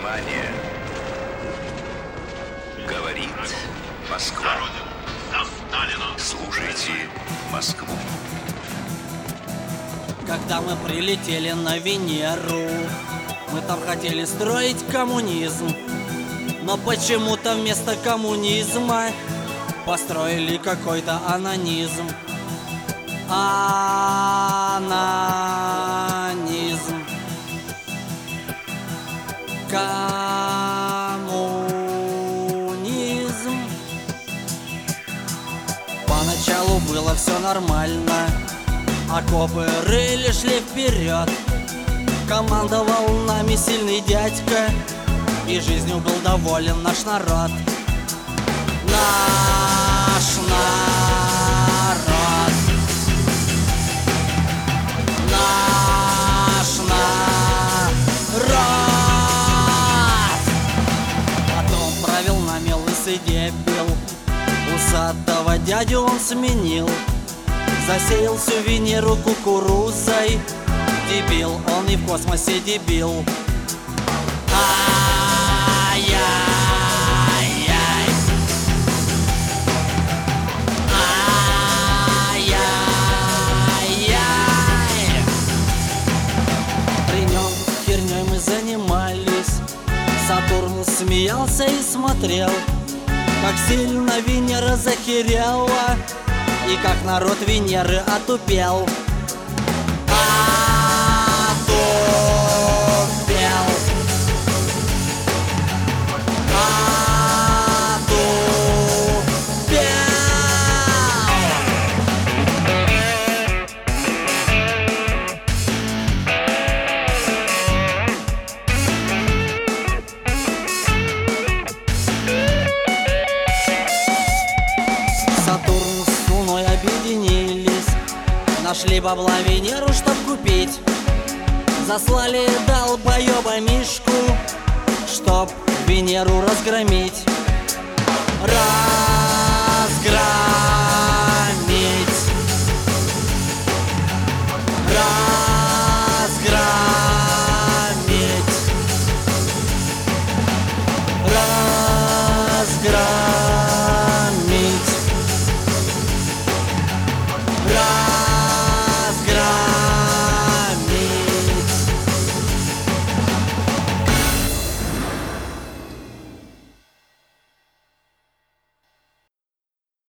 Внимание! Говорит Москва. Слушайте Москву. Когда мы прилетели на Венеру, мы там хотели строить коммунизм. Но почему-то вместо коммунизма построили какой-то анонизм. Анонизм. Коммунизм. Поначалу было все нормально, окопы рыли, шли вперед. Командовал нами сильный дядька, и жизнью был доволен наш народ. Наш народ. Наш народ. Потом правил нами лысый дебил, усатого дядю он сменил. Засеял всю Венеру кукурузой. Дебил, он и в космосе дебил. Ай-яй-яй. Ай-яй-яй. При нем херней мы занимались. Сатурн смеялся и смотрел, как сильно Венера захерела и как народ Венеры отупел. Сатурн с Луной объединились, нашли бабла Венеру, чтоб купить. Заслали долбоеба Мишку, чтоб Венеру разгромить. Разгромить.